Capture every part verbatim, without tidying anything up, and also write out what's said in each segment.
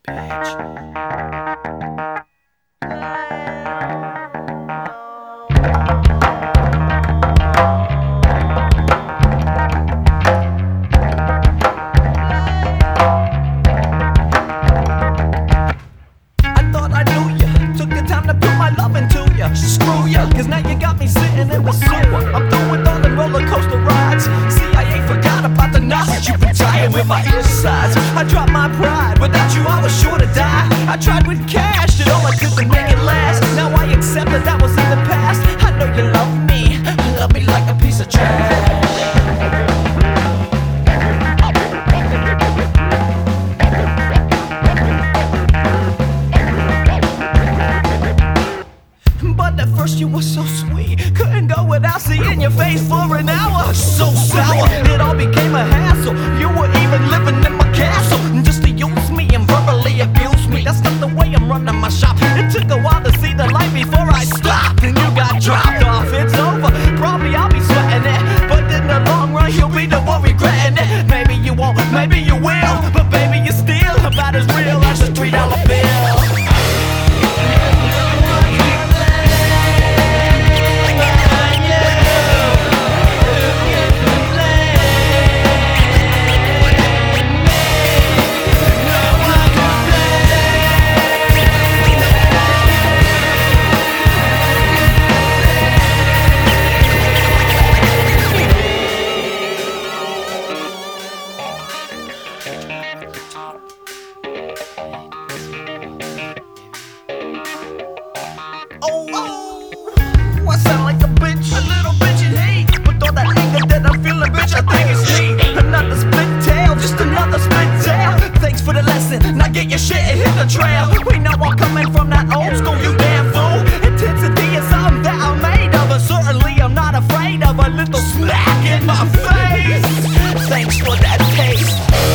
Cause now you got me sitting in the sewer. I'm through with all them roller coaster rides. See, I ain't forgot about the knowledge you've been dying with my insides. I dropped my pride, without you I was sure to die. I tried with cash, and all I did to make it last. Now I accept that that was in the past. I know you love me, love me like a piece of trash. First you were so sweet, couldn't go without seeing your face for an hour. So sour, it all became a hassle. You were even living in my castle, just to use me and verbally abuse me. That's not the way I'm running my shop. It took a while to see the light before I stopped, and you got dropped off. It's over, probably I'll be sweating it, but in the long run you'll be the one regretting it. Maybe you won't, maybe you will, but baby you're still about as real as a three dollar bill. I sound like a bitch, a little bitch in hate, but all that anger that I'm feeling, bitch, I think it's neat. Another split tail, just another split tail. Thanks for the lesson, now get your shit and hit the trail. We know I'm coming from that old school, you damn fool. Intensity is something that I'm made of, and certainly I'm not afraid of a little smack in my face. Thanks for that taste.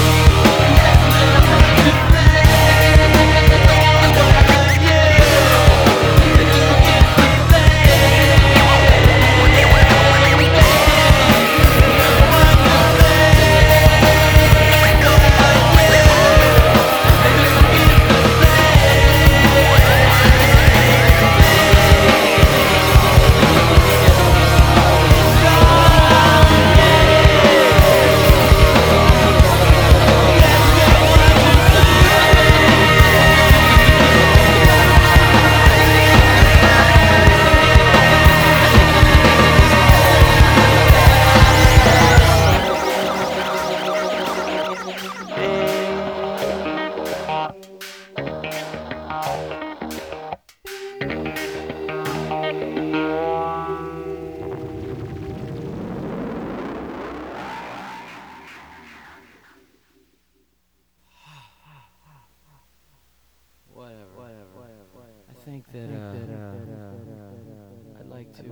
I think that, uh, I'd like to,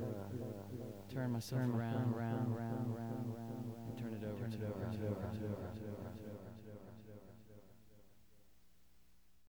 uh, turn myself around, around, around, around, and turn it over, turn it over, turn it over, turn it over.